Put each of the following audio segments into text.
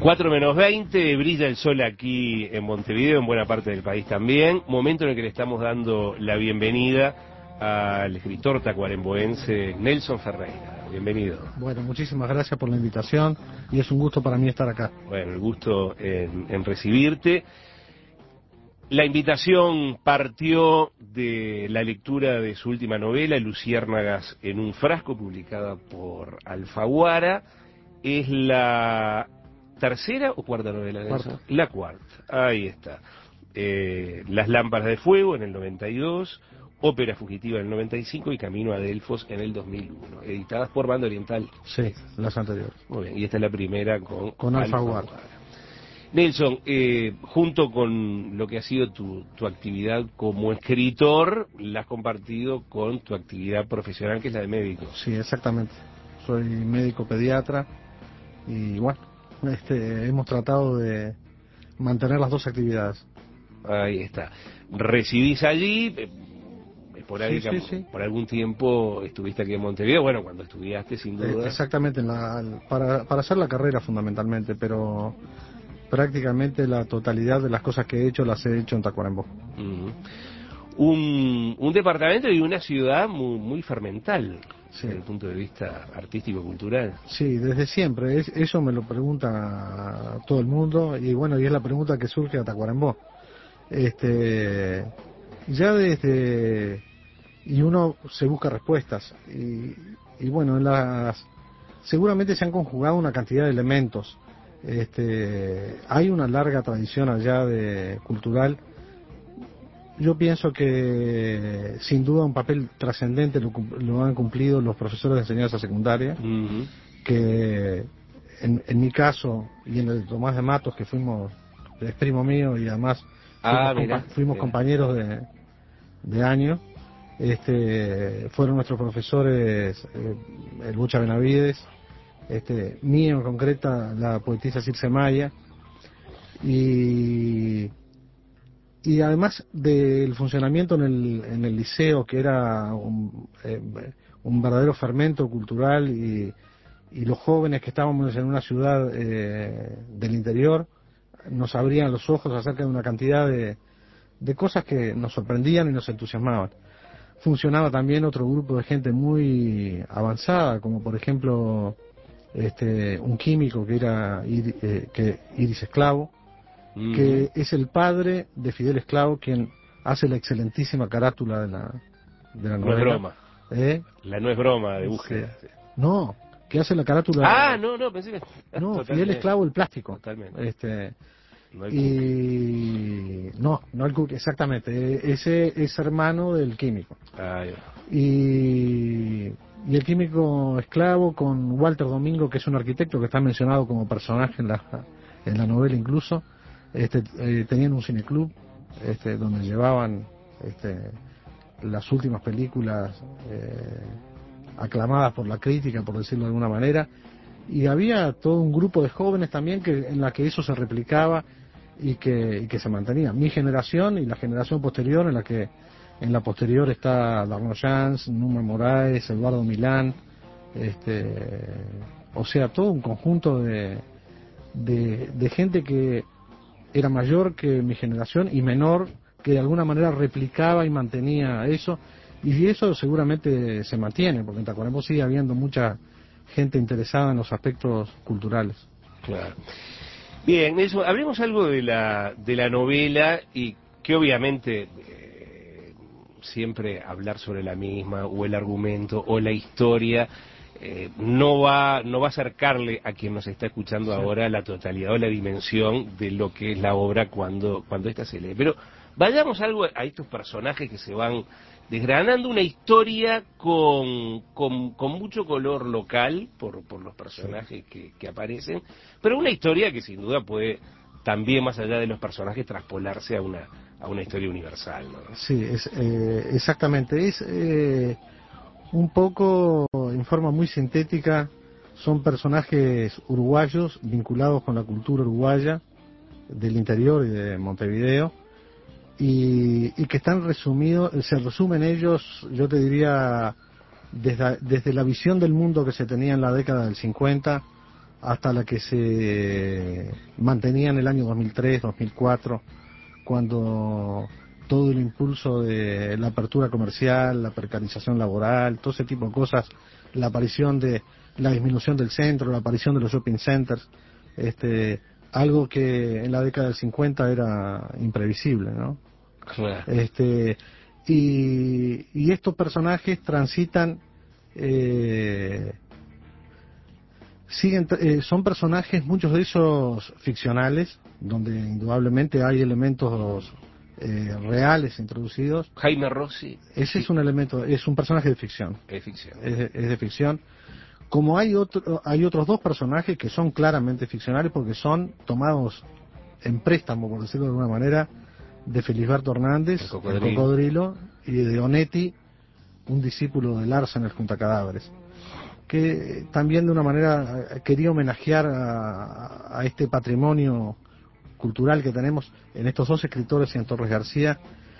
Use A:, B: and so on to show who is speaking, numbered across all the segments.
A: 4:20, brilla el sol aquí en Montevideo, en buena parte del país también. Momento en el que le estamos dando la bienvenida al escritor tacuaremboense Nelson Ferreira. Bienvenido.
B: Bueno, muchísimas gracias por la invitación y es un gusto para mí estar acá.
A: Bueno, el gusto en recibirte. La invitación partió de la lectura de su última novela, Luciérnagas en un frasco, publicada por Alfaguara. Es la tercera o cuarta novela de
B: Cuarta.
A: eso? La cuarta, ahí está. Las lámparas de fuego en el 92, Ópera fugitiva en el 95 y Camino a Delfos en el 2001, editadas por Banda Oriental.
B: Sí, las anteriores.
A: Muy bien, y esta es la primera con
B: Alfaguara.
A: Nelson, junto con lo que ha sido tu actividad como escritor, la has compartido con tu actividad profesional, que es la de médico.
B: Sí, exactamente. Soy médico pediatra y bueno, hemos tratado de mantener las dos actividades.
A: Ahí está. Residís allí,
B: Sí.
A: por algún tiempo estuviste aquí en Montevideo, bueno, cuando estudiaste sin duda.
B: Exactamente, para hacer la carrera fundamentalmente, pero prácticamente la totalidad de las cosas que he hecho las he hecho en Tacuarembó.
A: Un departamento y una ciudad muy fermental,
B: Sí.
A: desde el punto de vista artístico-cultural.
B: Sí, desde siempre. Eso me lo pregunta todo el mundo y bueno, y es la pregunta que surge a Tacuarembó. Ya desde... Y uno se busca respuestas y bueno, seguramente se han conjugado una cantidad de elementos. Hay una larga tradición allá cultural. Yo pienso que sin duda un papel trascendente lo han cumplido los profesores de enseñanza secundaria, que en mi caso y en el de Tomás de Matos, que es primo mío y además fuimos compañeros de año, fueron nuestros profesores, el Bucha Benavides, mío en concreta la poetisa Circe Maya, y además del funcionamiento en el liceo, que era un verdadero fermento cultural, y los jóvenes que estábamos en una ciudad del interior nos abrían los ojos acerca de una cantidad de cosas que nos sorprendían y nos entusiasmaban. Funcionaba también otro grupo de gente muy avanzada, como por ejemplo un químico que era Iris Esclavo, que es el padre de Fidel Esclavo, quien hace la excelentísima carátula de la novela.
A: No es broma. La no es broma de búsqueda.
B: Sí. No, que hace la carátula.
A: No, pensé que...
B: No, Fidel Esclavo, el plástico.
A: Totalmente.
B: No el Cookie, exactamente. Ese es hermano del químico. Y el químico Esclavo con Walter Domingo, que es un arquitecto que está mencionado como personaje en la novela incluso. Tenían un cineclub donde llevaban las últimas películas aclamadas por la crítica, por decirlo de alguna manera, y había todo un grupo de jóvenes también en la que eso se replicaba y que se mantenía. Mi generación y la generación posterior, en la posterior está Darno Jans, Numa Moraes, Eduardo Milán, o sea, todo un conjunto de gente que era mayor que mi generación y menor, que de alguna manera replicaba y mantenía eso, y eso seguramente se mantiene, porque en Tacuarembó sigue habiendo mucha gente interesada en los aspectos culturales.
A: Claro. Bien, Nelson, hablemos algo de la novela, y que obviamente siempre hablar sobre la misma, o el argumento, o la historia, no va a acercarle a quien nos está escuchando ahora la totalidad o la dimensión de lo que es la obra cuando esta se lee. Pero vayamos algo a estos personajes que se van desgranando, una historia con mucho color local por los personajes que aparecen, pero una historia que sin duda puede también, más allá de los personajes, traspolarse a una historia universal, ¿no?
B: Sí, exactamente. Es un poco, en forma muy sintética, son personajes uruguayos vinculados con la cultura uruguaya del interior y de Montevideo, y que están se resumen ellos, yo te diría, desde la visión del mundo que se tenía en la década del 50 hasta la que se mantenía en el año 2003, 2004, cuando todo el impulso de la apertura comercial, la precarización laboral, todo ese tipo de cosas, la aparición de la disminución del centro, la aparición de los shopping centers, algo que en la década del 50 era imprevisible, ¿no?
A: Claro.
B: Y estos personajes transitan, son personajes, muchos de ellos ficcionales, donde indudablemente hay elementos reales introducidos.
A: Jaime Rossi.
B: Ese es un elemento, es un personaje de ficción.
A: Es ficción.
B: Es de ficción. Como hay otros dos personajes que son claramente ficcionales porque son tomados en préstamo, por decirlo de alguna manera, de Felisberto Hernández, el cocodrilo, y de Onetti, un discípulo de Larsen, el juntacadáveres, que también de una manera quería homenajear a este patrimonio cultural que tenemos en estos dos escritores y en Torres García,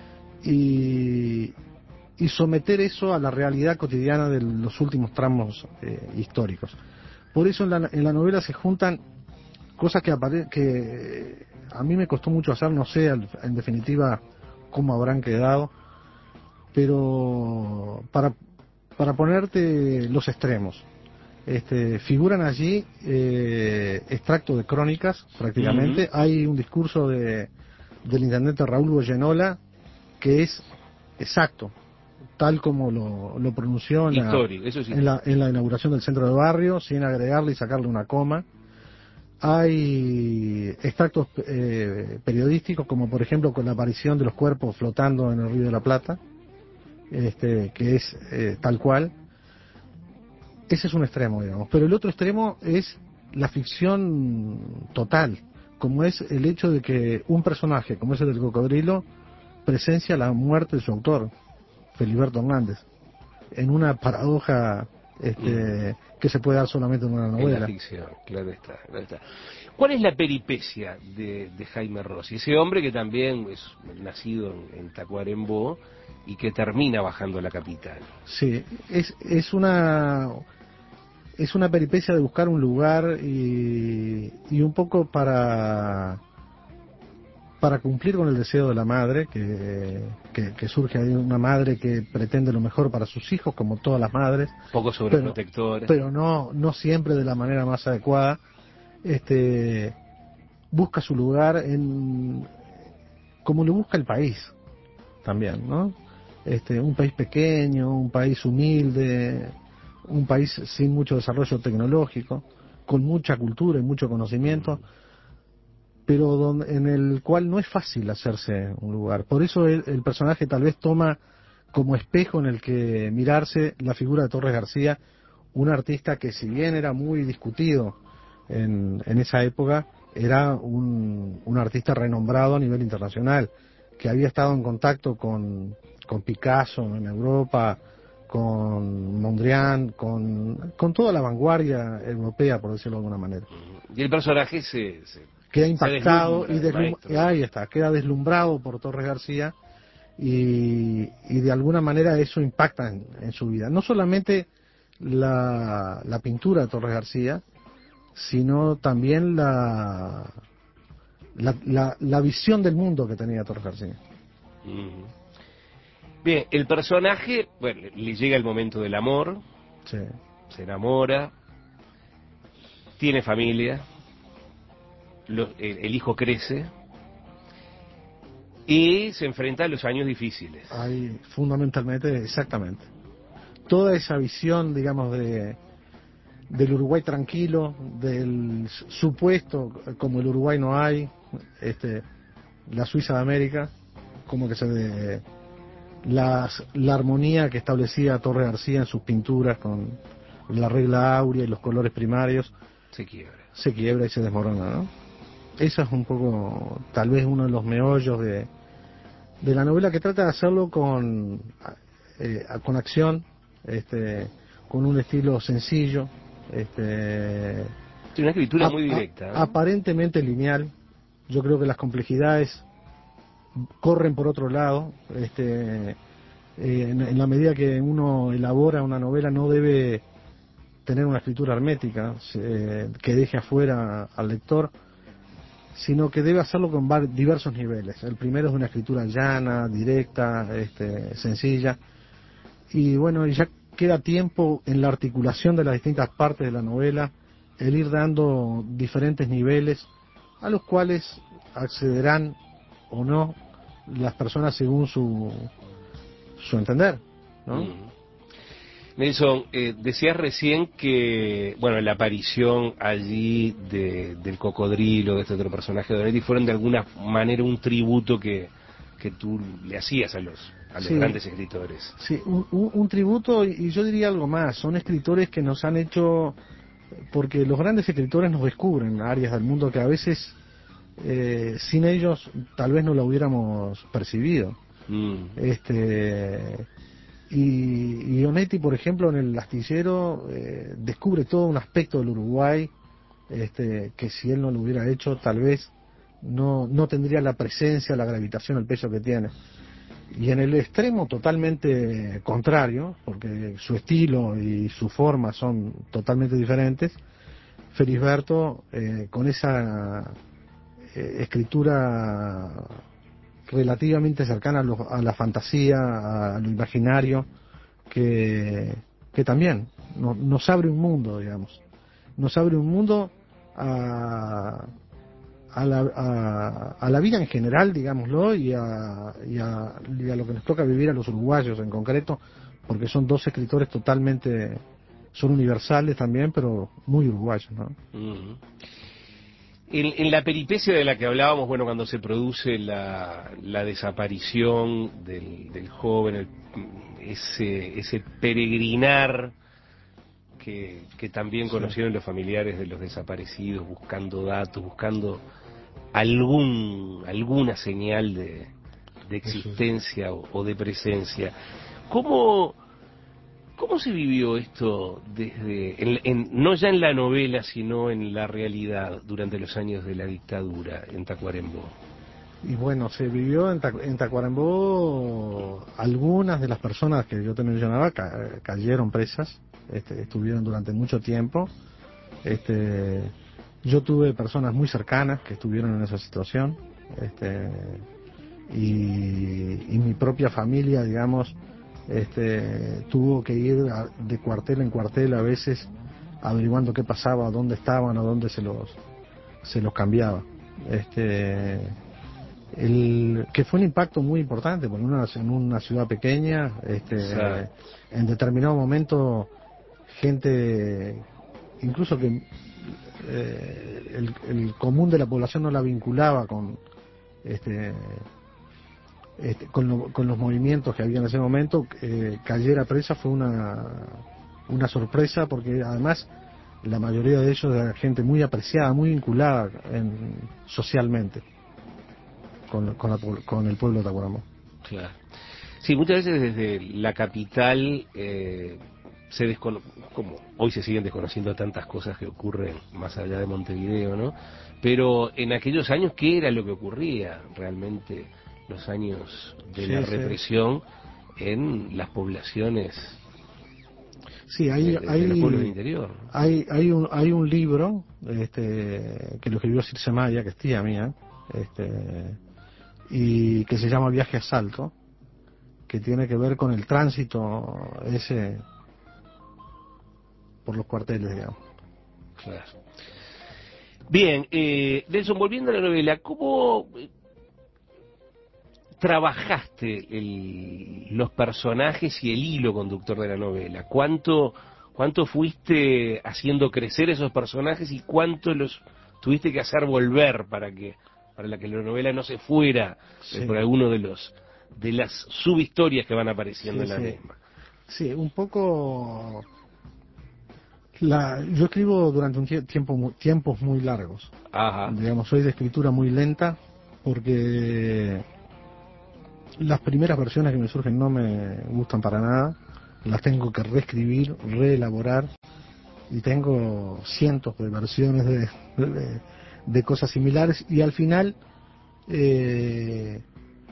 B: y someter eso a la realidad cotidiana de los últimos tramos históricos. Por eso en la novela se juntan cosas que a mí me costó mucho hacer, no sé en definitiva cómo habrán quedado, pero para ponerte los extremos, figuran allí extractos de crónicas prácticamente. Hay un discurso del intendente Raúl Goyenola que es exacto, tal como lo pronunció en la inauguración del centro del barrio, sin agregarle y sacarle una coma. Hay extractos periodísticos, como por ejemplo con la aparición de los cuerpos flotando en el Río de la Plata, que es tal cual. Ese es un extremo, digamos. Pero el otro extremo es la ficción total, como es el hecho de que un personaje, como ese del cocodrilo, presencia la muerte de su autor, Feliberto Hernández, en una paradoja que se puede dar solamente en una novela.
A: En la ficción, claro está, claro está. ¿Cuál es la peripecia de Jaime Rossi? Ese hombre que también es nacido en Tacuarembó y que termina bajando a la capital.
B: Sí, es una peripecia de buscar un lugar y un poco para cumplir con el deseo de la madre, que surge ahí, una madre que pretende lo mejor para sus hijos, como todas las madres.
A: Poco sobreprotectora.
B: Pero no siempre de la manera más adecuada. Busca su lugar como lo busca el país también, ¿no? Un país pequeño, un país humilde, un país sin mucho desarrollo tecnológico, con mucha cultura y mucho conocimiento, pero en el cual no es fácil hacerse un lugar. Por eso el personaje tal vez toma como espejo en el que mirarse la figura de Torres García, un artista que, si bien era muy discutido en esa época, era un artista renombrado a nivel internacional, que había estado en contacto con Picasso en Europa, con Mondrian, con toda la vanguardia europea, por decirlo de alguna manera.
A: Y el personaje
B: queda impactado
A: ahí
B: está, queda deslumbrado por Torres García, y de alguna manera eso impacta en su vida. No solamente la pintura de Torres García, sino también la visión del mundo que tenía Torres García.
A: Bien, el personaje, bueno, le llega el momento del amor,
B: sí,
A: se enamora, tiene familia, el hijo crece y se enfrenta a los años difíciles.
B: Hay fundamentalmente, exactamente, toda esa visión, digamos, del Uruguay tranquilo, del supuesto, como el Uruguay no hay, la Suiza de América, como que la armonía que establecía Torres García en sus pinturas con la regla áurea y los colores primarios,
A: se quiebra
B: y se desmorona, ¿no? Eso es un poco, tal vez, uno de los meollos de la novela, que trata de hacerlo con acción, con un estilo sencillo,
A: una escritura muy directa, ¿no?
B: Aparentemente lineal. Yo creo que las complejidades corren por otro lado. En la medida que uno elabora una novela, no debe tener una escritura hermética que deje afuera al lector, sino que debe hacerlo con diversos niveles. El primero es una escritura llana, directa, sencilla, y bueno, ya queda tiempo en la articulación de las distintas partes de la novela, el ir dando diferentes niveles a los cuales accederán o no las personas según su entender, ¿no?
A: Nelson, decías recién que, bueno, la aparición allí del cocodrilo, de este otro personaje de Donetti, fueron de alguna manera un tributo que tú le hacías a los
B: Sí,
A: grandes escritores.
B: sí, un tributo, y yo diría algo más. Son escritores que nos han hecho, porque los grandes escritores nos descubren áreas del mundo que a veces sin ellos tal vez no lo hubiéramos percibido. Y Onetti, por ejemplo, en El Astillero descubre todo un aspecto del Uruguay que si él no lo hubiera hecho tal vez no tendría la presencia, la gravitación, el peso que tiene. Y en el extremo totalmente contrario, porque su estilo y su forma son totalmente diferentes, Felisberto, con esa escritura relativamente cercana a la fantasía, a lo imaginario, que también nos abre un mundo, digamos. Nos abre un mundo a la vida en general, digámoslo, y a lo que nos toca vivir a los uruguayos en concreto, porque son dos escritores totalmente, son universales también, pero muy uruguayos, ¿no?
A: En la peripecia de la que hablábamos, bueno, cuando se produce la desaparición del joven, ese peregrinar que también conocieron los familiares de los desaparecidos, buscando datos, buscando alguna señal de existencia o de presencia. ¿Cómo se vivió esto no ya en la novela, sino en la realidad durante los años de la dictadura en Tacuarembó?
B: Y bueno, se vivió en Tacuarembó. Algunas de las personas que yo te mencionaba cayeron presas, estuvieron durante mucho tiempo. Yo tuve personas muy cercanas que estuvieron en esa situación, y mi propia familia, digamos, tuvo que ir de cuartel en cuartel a veces averiguando qué pasaba, dónde estaban o dónde se los cambiaba. Que fue un impacto muy importante, porque en una ciudad pequeña, en determinado momento, gente, incluso que el común de la población no la vinculaba con los movimientos que había en ese momento, cayera presa fue una sorpresa, porque además la mayoría de ellos era gente muy apreciada, muy vinculada socialmente con el pueblo de Tacuarembó.
A: Claro. Sí, muchas veces desde la capital como hoy se siguen desconociendo tantas cosas que ocurren más allá de Montevideo, ¿no? Pero en aquellos años, ¿qué era lo que ocurría realmente? Los años de la represión en las poblaciones,
B: sí,
A: de los pueblos del interior.
B: Hay un libro que lo escribió Circe Maya, que es tía mía, y que se llama Viaje a Salto, que tiene que ver con el tránsito ese por los cuarteles, digamos.
A: Claro. Bien, Nelson, volviendo a la novela, ¿cómo trabajaste los personajes y el hilo conductor de la novela? ¿Cuánto fuiste haciendo crecer esos personajes y cuánto los tuviste que hacer volver para que la novela no se fuera por alguno de las subhistorias que van apareciendo en la misma?
B: Sí, un poco. Yo escribo durante un tiempos muy largos.
A: Ajá.
B: Digamos, soy de escritura muy lenta, porque las primeras versiones que me surgen no me gustan para nada. Las tengo que reescribir, reelaborar, y tengo cientos de versiones de cosas similares, y al final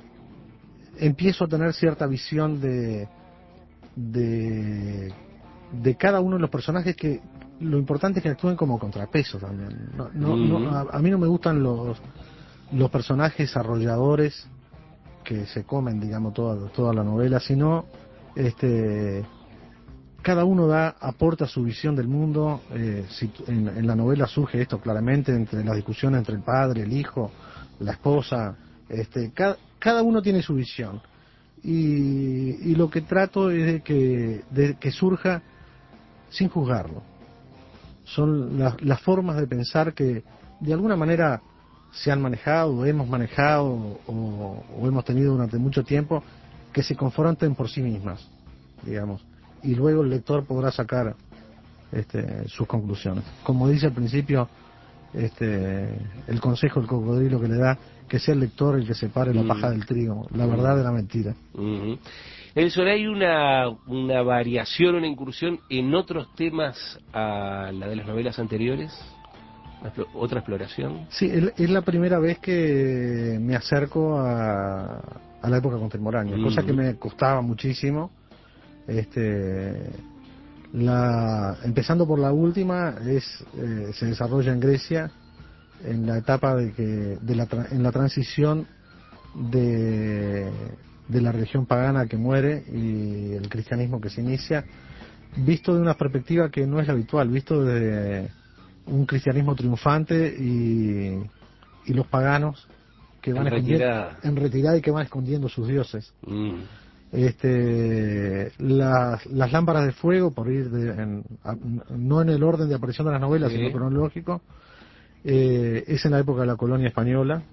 B: empiezo a tener cierta visión de de cada uno de los personajes, que lo importante es que actúen como contrapeso también. A mí no me gustan los personajes arrolladores que se comen, digamos, toda la novela, sino cada uno aporta su visión del mundo. En la novela surge esto claramente, entre las discusiones entre el padre, el hijo, la esposa. Cada uno tiene su visión, y lo que trato es de que surja sin juzgarlo. Son las formas de pensar que de alguna manera se han manejado, o hemos manejado, o hemos tenido durante mucho tiempo, que se confronten por sí mismas, digamos, y luego el lector podrá sacar sus conclusiones. Como dice al principio, el consejo del cocodrilo que le da, que sea el lector el que separe la paja del trigo, la verdad de la mentira.
A: Nelson, ¿hay una variación, una incursión en otros temas a la de las novelas anteriores? ¿Otra exploración?
B: Sí, es la primera vez que me acerco a la época contemporánea, cosa que me costaba muchísimo. Empezando por la última, se desarrolla en Grecia, en la etapa en la transición de la religión pagana que muere y el cristianismo que se inicia, visto de una perspectiva que no es la habitual, visto de un cristianismo triunfante y los paganos que van en retirada y que van escondiendo sus dioses. Las lámparas de fuego, por ir no en el orden de aparición de las novelas, sino cronológico, es en la época de la colonia española,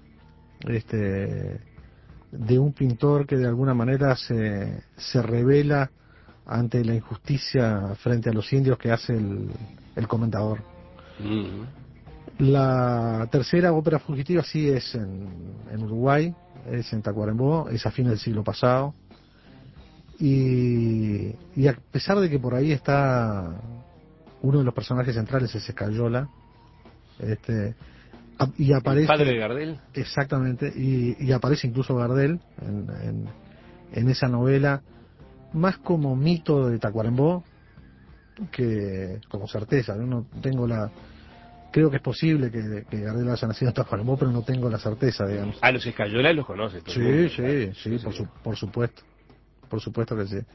B: de un pintor que de alguna manera se revela ante la injusticia frente a los indios que hace el comentador. La tercera ópera fugitiva sí es en Uruguay, es en Tacuarembó, es a fines del siglo pasado, y a pesar de que por ahí está uno de los personajes centrales, es Escayola, y aparece,
A: ¿el padre de Gardel?
B: Exactamente, y aparece incluso Gardel en esa novela, más como mito de Tacuarembó que como certeza. Yo no tengo creo que es posible que Gardel haya nacido en Tacuarembó, pero no tengo la certeza, digamos.
A: A los Escayola los conoces todo el mundo.
B: Sí, por supuesto que sí.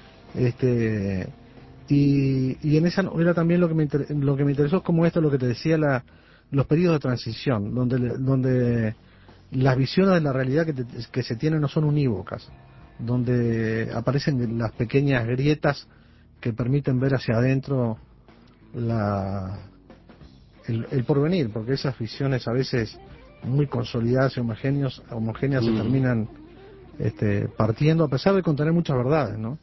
B: Y en esa novela también lo que me interesó es como esto, lo que te decía, los periodos de transición, donde las visiones de la realidad que se tienen no son unívocas, donde aparecen las pequeñas grietas que permiten ver hacia adentro el porvenir, porque esas visiones a veces muy consolidadas y homogéneas se terminan partiendo, a pesar de contener muchas verdades, ¿no?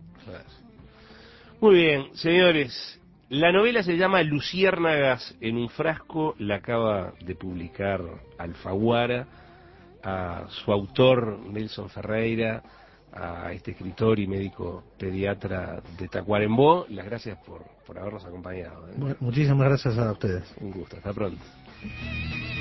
A: Muy bien, señores. La novela se llama Luciérnagas en un frasco, la acaba de publicar Alfaguara. A su autor, Nelson Ferreira, a este escritor y médico pediatra de Tacuarembó, las gracias por habernos acompañado.
B: Bueno, muchísimas gracias a ustedes.
A: Un gusto, hasta pronto.